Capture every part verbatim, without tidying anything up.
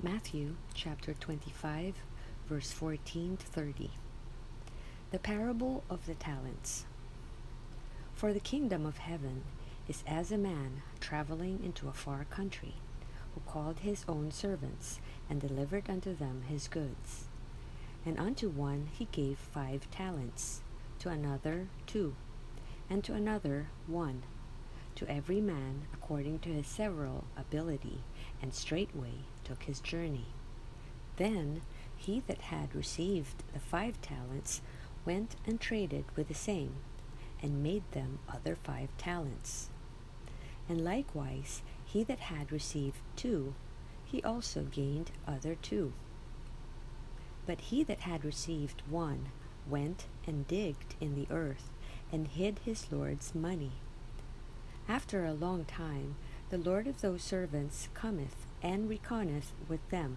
Matthew chapter twenty-five, verse fourteen to thirty. The parable of the talents. For the kingdom of heaven is as a man traveling into a far country, who called his own servants, and delivered unto them his goods. And unto one he gave five talents, to another two, and to another one, to every man according to his several ability, and straightway took his journey. Then he that had received the five talents went and traded with the same, and made them other five talents. And likewise he that had received two, he also gained other two. But he that had received one went and digged in the earth, and hid his Lord's money. After a long time the Lord of those servants cometh and reckoneth with them.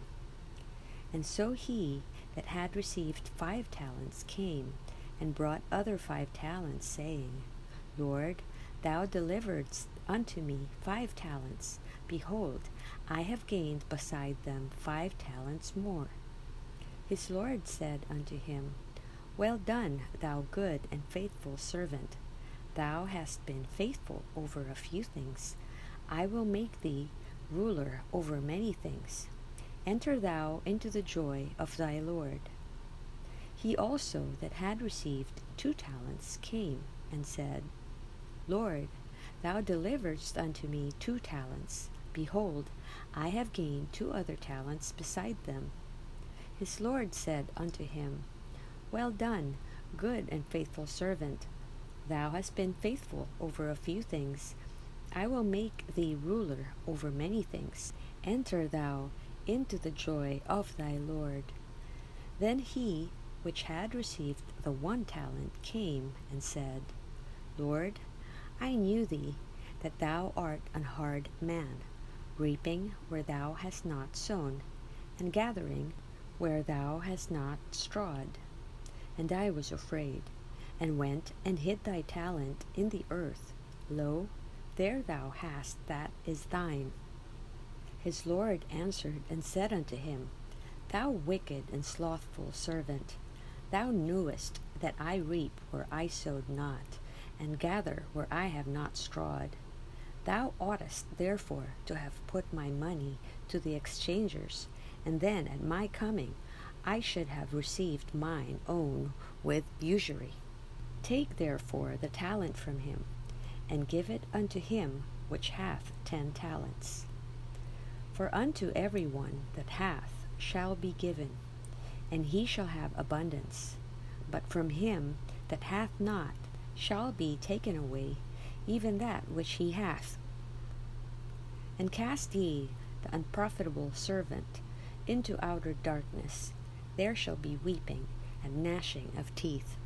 And so he that had received five talents came, and brought other five talents, saying, Lord, thou deliveredst unto me five talents. Behold, I have gained beside them five talents more. His Lord said unto him, Well done, thou good and faithful servant. Thou hast been faithful over a few things. I will make thee ruler over many things. Enter thou into the joy of thy Lord. He also that had received two talents came and said, Lord, thou deliveredst unto me two talents. Behold, I have gained two other talents beside them. His Lord said unto him, Well done, good and faithful servant. Thou hast been faithful over a few things. I will make thee ruler over many things. Enter thou into the joy of thy Lord. Then he which had received the one talent came and said, Lord, I knew thee, that thou art an hard man, reaping where thou hast not sown, and gathering where thou hast not strawed. And I was afraid, and went and hid thy talent in the earth. Lo, there thou hast that is thine. His Lord answered and said unto him, Thou wicked and slothful servant, thou knewest that I reap where I sowed not, and gather where I have not strawed. Thou oughtest therefore to have put my money to the exchangers, and then at my coming I should have received mine own with usury. Take therefore the talent from him, and give it unto him which hath ten talents. For unto every one that hath shall be given, and he shall have abundance. But from him that hath not shall be taken away even that which he hath. And cast ye the unprofitable servant into outer darkness. There shall be weeping and gnashing of teeth.